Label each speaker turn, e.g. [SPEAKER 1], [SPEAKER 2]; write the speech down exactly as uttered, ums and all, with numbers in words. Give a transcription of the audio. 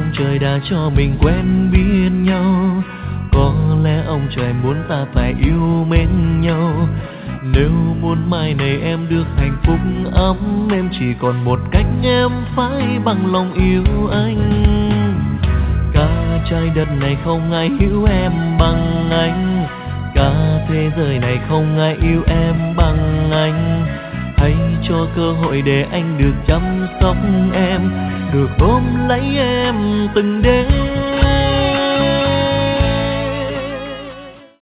[SPEAKER 1] trời đã cho mình quen biết nhau. Có lẽ ông trời muốn ta phải yêu mến nhau. Nếu muốn mai này em được hạnh phúc ấm, em chỉ còn một cách, em phải bằng lòng yêu anh. Cả trái đất này không ai hiểu em bằng anh, cả thế giới này không ai yêu em bằng anh. Hãy cho cơ hội để anh được chăm sóc em, được ôm lấy em từng đêm.